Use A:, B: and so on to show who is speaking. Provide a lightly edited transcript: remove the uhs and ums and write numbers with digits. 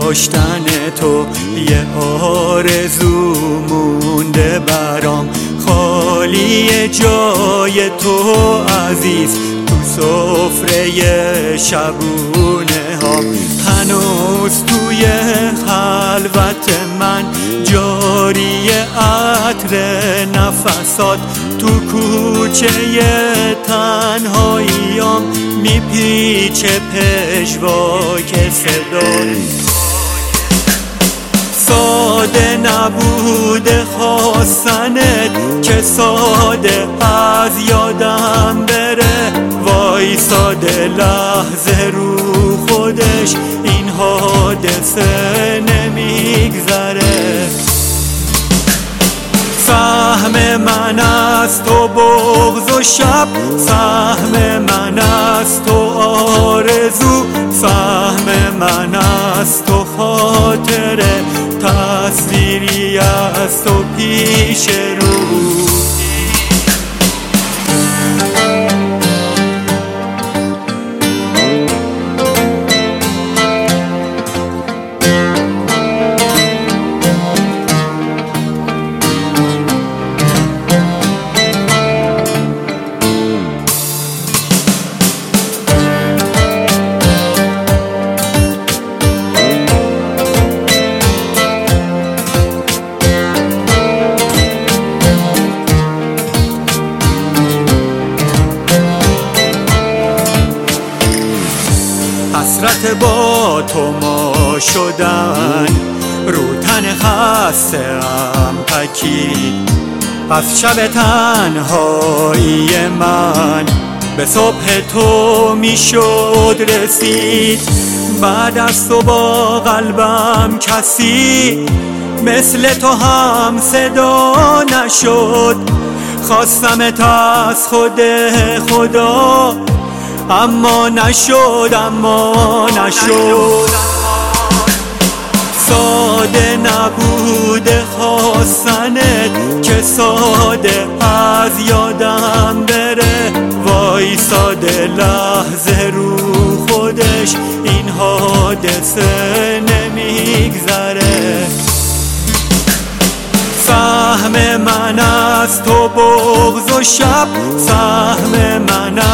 A: داشتن تو یه آرزو مونده برام، خالی جای تو عزیز تو سفره شبونه ها. هنوز توی خلوت من جاری عطر نفسات، تو کوچه تنهاییام میپیچه پژواک صدات. ساده نبوده خواستنت که ساده از یادم بره، وای ساده لحظه رو خودش این حادثه نمیگذره. سهم من از تو بغض و شب، سهم من از تو آرزو، سهم من از تو خاطره، تصویری از تو پیش رو. حسرت با تو ما شدن، رو تن خسته ام پکید، از شب تنهایی من به صبح تو میشد رسید. بعد از تو با قلبم کسی مثل تو هم صدا نشد، خواستمت از خود خدا اما نشد، ساده نبوده خواستنت که ساده از یادم بره، وای ساده لحظه رو خودش این حادثه نمیگذره. سهم من از تو بغض و شب، سهم من